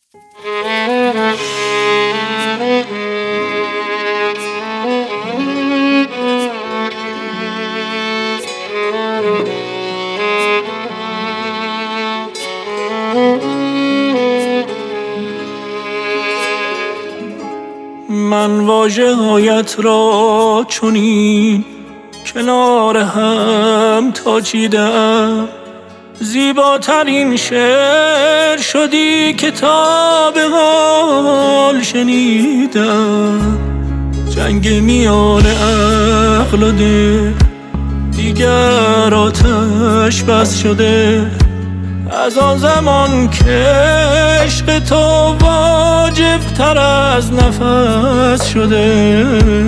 من واژه‌هایت را چنین کنار هم تا چیدم، زیباترین شعر شدی که تا به حال شنیدم. جنگ میان عقل و دل دیگر آتش بس شده، از آن زمان که عشق تو واجب تر از نفس شده.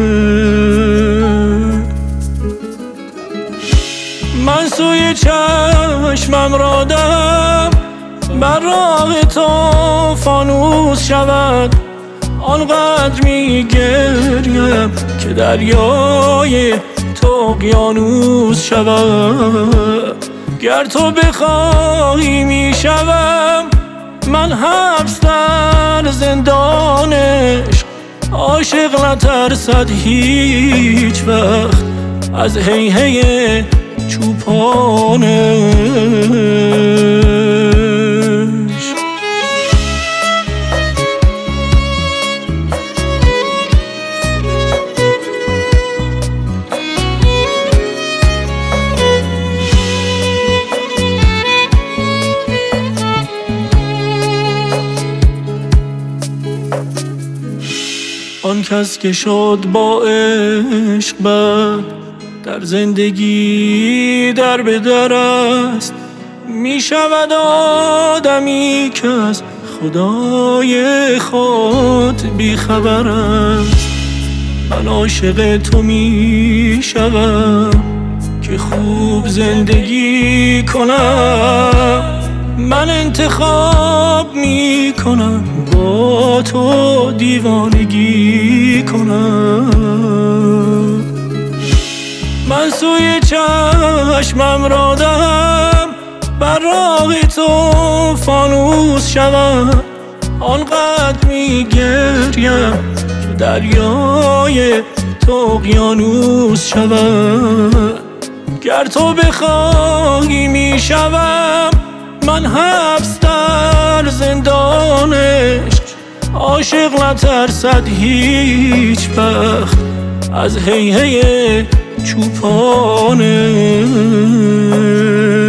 من سوی چشمم را دهم بر راه تو فانوس شود، آنقدر می گریم که دریای تو اقیانوس شود. گر تو بخواهی می شوم من حبس در زندان عشق، عاشق نترسد هیچ وقت از هیهی چوپانش. آن کس که شد با عشق بد در زندگی در به در است، می شود آدمی که از خدای خود بی خبر است. من عاشق تو می شوم که خوب زندگی کنم، من انتخاب می کنم با تو دیوانگی کنم. من سوی چشمم را دهم بر راه تو فانوس شود، آنقدر می گریم که دریای تو اقیانوس شود. گر تو بخواهی می شوم من حبس در زندان عشق، عاشق نترسد هیچ وقت از هیهی چوپانش.